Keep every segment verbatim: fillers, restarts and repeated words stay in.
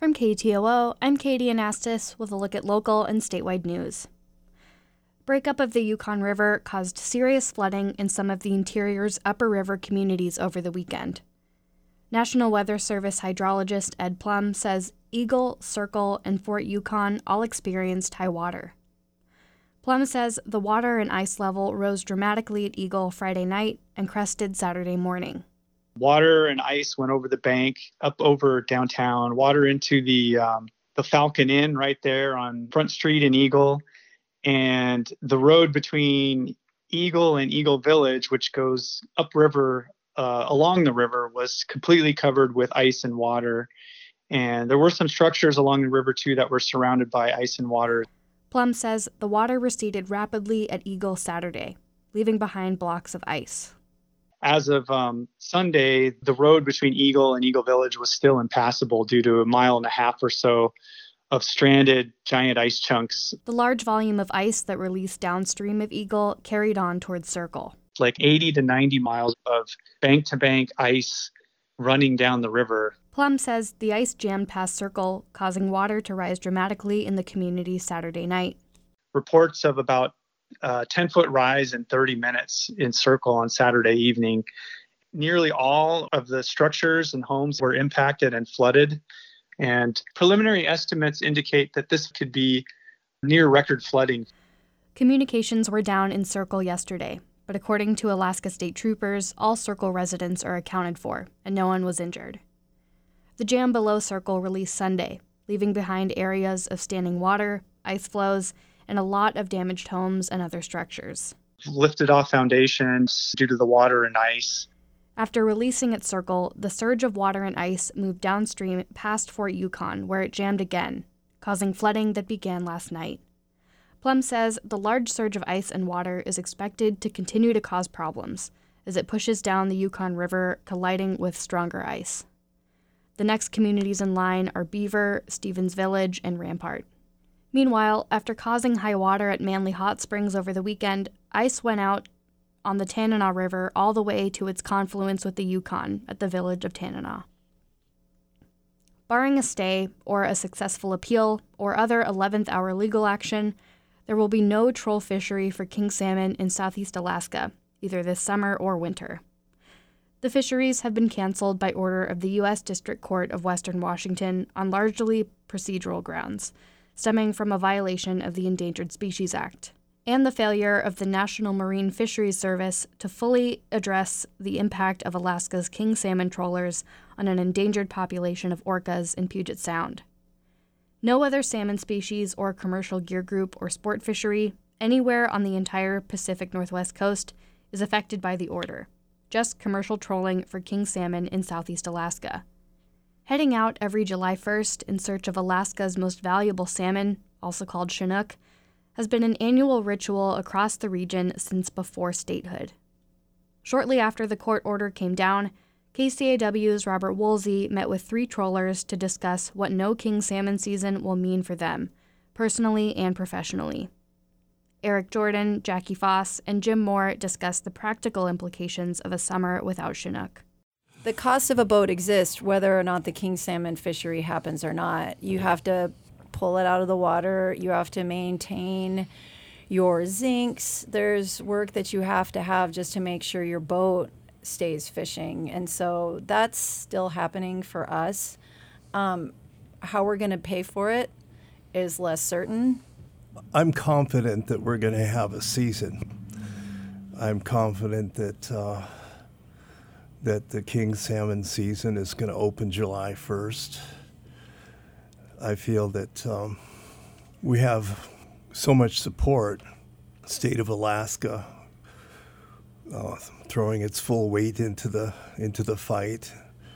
From K T O O, I'm Katie Anastas with a look at local and statewide news. Breakup of the Yukon River caused serious flooding in some of the interior's upper river communities over the weekend. National Weather Service hydrologist Ed Plum says Eagle, Circle, and Fort Yukon all experienced high water. Plum says the water and ice level rose dramatically at Eagle Friday night and crested Saturday morning. Water and ice went over the bank, up over downtown, water into the um, the Falcon Inn right there on Front Street in Eagle. And the road between Eagle and Eagle Village, which goes upriver uh, along the river, was completely covered with ice and water. And there were some structures along the river, too, that were surrounded by ice and water. Plum says the water receded rapidly at Eagle Saturday, leaving behind blocks of ice. As of um, Sunday, the road between Eagle and Eagle Village was still impassable due to a mile and a half or so of stranded giant ice chunks. The large volume of ice that released downstream of Eagle carried on towards Circle. Like eighty to ninety miles of bank-to-bank ice running down the river. Plum says the ice jammed past Circle, causing water to rise dramatically in the community Saturday night. Reports of about uh, ten-foot rise in thirty minutes in Circle on Saturday evening. Nearly all of the structures and homes were impacted and flooded. And preliminary estimates indicate that this could be near record flooding. Communications were down in Circle yesterday, but according to Alaska State Troopers, all Circle residents are accounted for, and no one was injured. The jam below Circle released Sunday, leaving behind areas of standing water, ice flows, and a lot of damaged homes and other structures. Lifted off foundations due to the water and ice. After releasing at Circle, the surge of water and ice moved downstream past Fort Yukon, where it jammed again, causing flooding that began last night. Plum says the large surge of ice and water is expected to continue to cause problems as it pushes down the Yukon River, colliding with stronger ice. The next communities in line are Beaver, Stevens Village, and Rampart. Meanwhile, after causing high water at Manly Hot Springs over the weekend, ice went out on the Tanana River all the way to its confluence with the Yukon at the village of Tanana. Barring a stay or a successful appeal or other eleventh hour legal action, there will be no troll fishery for king salmon in southeast Alaska, either this summer or winter. The fisheries have been canceled by order of the U S District Court of Western Washington on largely procedural grounds, stemming from a violation of the Endangered Species Act, and the failure of the National Marine Fisheries Service to fully address the impact of Alaska's king salmon trawlers on an endangered population of orcas in Puget Sound. No other salmon species or commercial gear group or sport fishery anywhere on the entire Pacific Northwest coast is affected by the order, just commercial trolling for king salmon in southeast Alaska. Heading out every July first in search of Alaska's most valuable salmon, also called Chinook, has been an annual ritual across the region since before statehood. Shortly after the court order came down, K C A W's Robert Woolsey met with three trollers to discuss what no king salmon season will mean for them, personally and professionally. Eric Jordan, Jackie Foss, and Jim Moore discussed the practical implications of a summer without Chinook. The cost of a boat exists whether or not the king salmon fishery happens or not. You have to pull it out of the water. You have to maintain your zincs. There's work that you have to have just to make sure your boat stays fishing. And so that's still happening for us. Um, how we're going to pay for it is less certain. I'm confident that we're going to have a season. I'm confident that uh, that the king salmon season is going to open July first. I feel that um, we have so much support. State of Alaska uh, throwing its full weight into the into the fight.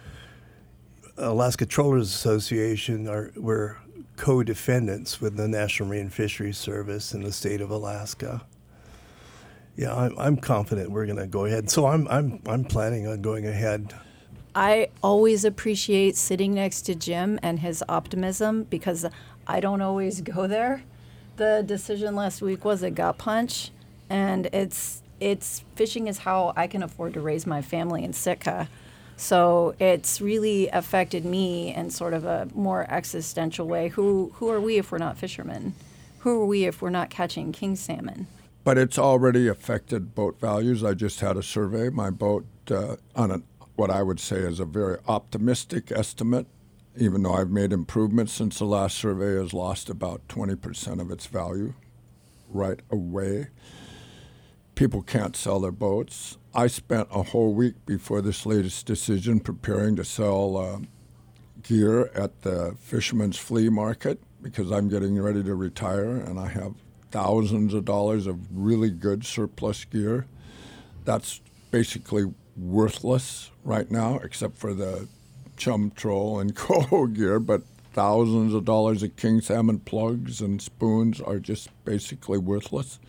Alaska Trollers Association are we're co-defendants with the National Marine Fisheries Service in the state of Alaska. Yeah, I'm I'm confident we're going to go ahead. So I'm I'm I'm planning on going ahead. I always appreciate sitting next to Jim and his optimism because I don't always go there. The decision last week was a gut punch, and it's it's fishing is how I can afford to raise my family in Sitka. So it's really affected me in sort of a more existential way. Who who are we if we're not fishermen? Who are we if we're not catching king salmon? But it's already affected boat values. I just had a survey. My boat, uh, on a, what I would say is a very optimistic estimate, even though I've made improvements since the last survey, has lost about twenty percent of its value right away. People can't sell their boats. I spent a whole week before this latest decision preparing to sell uh, gear at the Fisherman's Flea Market because I'm getting ready to retire and I have thousands of dollars of really good surplus gear. That's basically worthless right now, except for the chum troll and coho gear, but thousands of dollars of king salmon plugs and spoons are just basically worthless.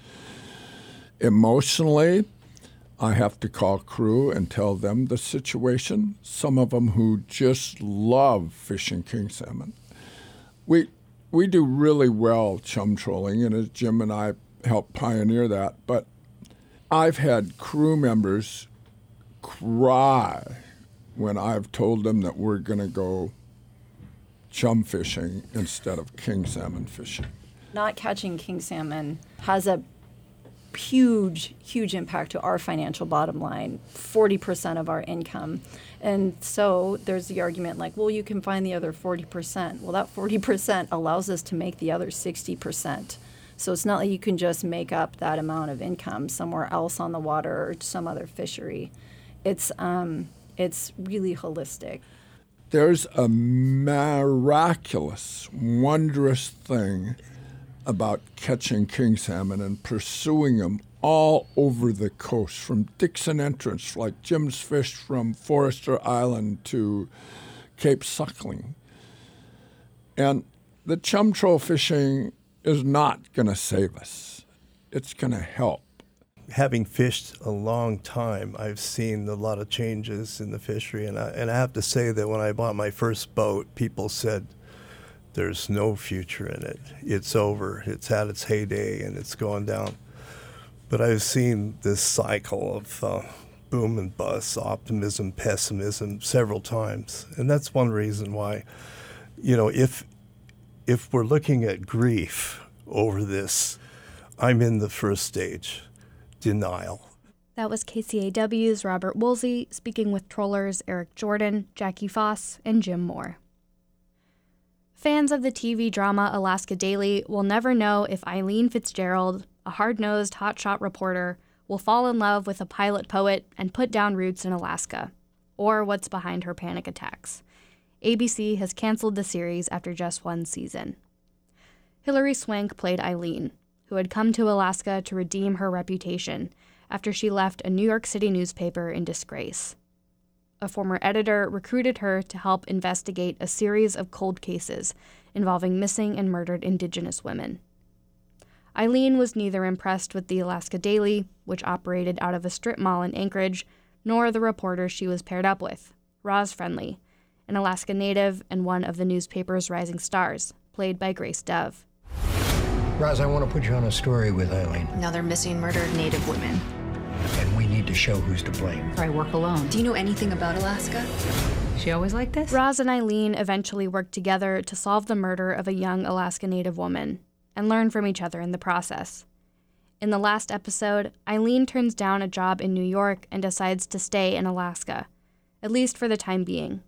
Emotionally, I have to call crew and tell them the situation, some of them who just love fishing king salmon. We we do really well chum trolling, and as Jim and I helped pioneer that, but I've had crew members cry when I've told them that we're going to go chum fishing instead of king salmon fishing. Not catching king salmon has a huge, huge impact to our financial bottom line, forty percent of our income. And so there's the argument like, well, you can find the other forty percent. Well, that forty percent allows us to make the other sixty percent. So it's not like you can just make up that amount of income somewhere else on the water or some other fishery. It's um, it's really holistic. There's a miraculous, wondrous thing about catching king salmon and pursuing them all over the coast, from Dixon Entrance, like Jim's Fish, from Forester Island to Cape Suckling. And the chum troll fishing is not going to save us. It's going to help. Having fished a long time, I've seen a lot of changes in the fishery, and I, and I have to say that when I bought my first boat, people said, there's no future in it. It's over. It's had its heyday, and it's gone down. But I've seen this cycle of uh, boom and bust, optimism, pessimism several times. And that's one reason why, you know, if if we're looking at grief over this, I'm in the first stage, denial. That was K C A W's Robert Woolsey speaking with trollers Eric Jordan, Jackie Foss, and Jim Moore. Fans of the T V drama Alaska Daily will never know if Eileen Fitzgerald, a hard-nosed hotshot reporter, will fall in love with a pilot poet and put down roots in Alaska, or what's behind her panic attacks. A B C has canceled the series after just one season. Hilary Swank played Eileen, who had come to Alaska to redeem her reputation after she left a New York City newspaper in disgrace. A former editor recruited her to help investigate a series of cold cases involving missing and murdered Indigenous women. Eileen was neither impressed with the Alaska Daily, which operated out of a strip mall in Anchorage, nor the reporter she was paired up with, Roz Friendly, an Alaska native and one of the newspaper's rising stars, played by Grace Dove. Roz, I want to put you on a story with Eileen. Another missing, murdered Native women. And we need to show who's to blame. I work alone. Do you know anything about Alaska? She always like this? Roz and Eileen eventually worked together to solve the murder of a young Alaska Native woman and learn from each other in the process. In the last episode, Eileen turns down a job in New York and decides to stay in Alaska, at least for the time being.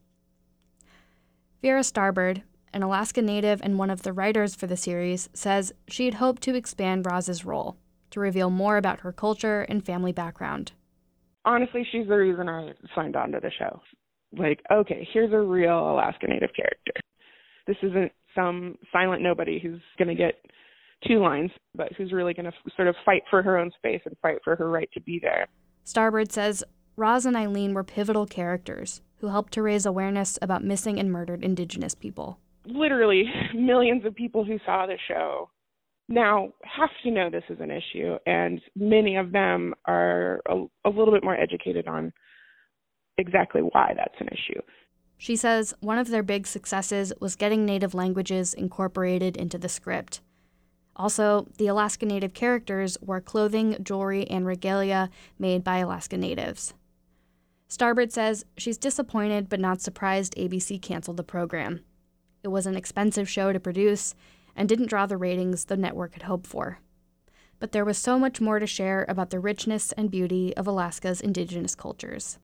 Vera Starbird, an Alaska Native and one of the writers for the series, says she had hoped to expand Roz's role, to reveal more about her culture and family background. Honestly, she's the reason I signed on to the show. Like, okay, here's a real Alaska Native character. This isn't some silent nobody who's going to get two lines, but who's really going to f- sort of fight for her own space and fight for her right to be there. Starbird says Roz and Eileen were pivotal characters who helped to raise awareness about missing and murdered Indigenous people. Literally millions of people who saw the show now have to know this is an issue, and many of them are a, a little bit more educated on exactly why that's an issue. She says one of their big successes was getting Native languages incorporated into the script. Also, the Alaska Native characters wore clothing, jewelry, and regalia made by Alaska Natives. Starbird says she's disappointed but not surprised A B C canceled the program. It was an expensive show to produce and didn't draw the ratings the network had hoped for. But there was so much more to share about the richness and beauty of Alaska's indigenous cultures.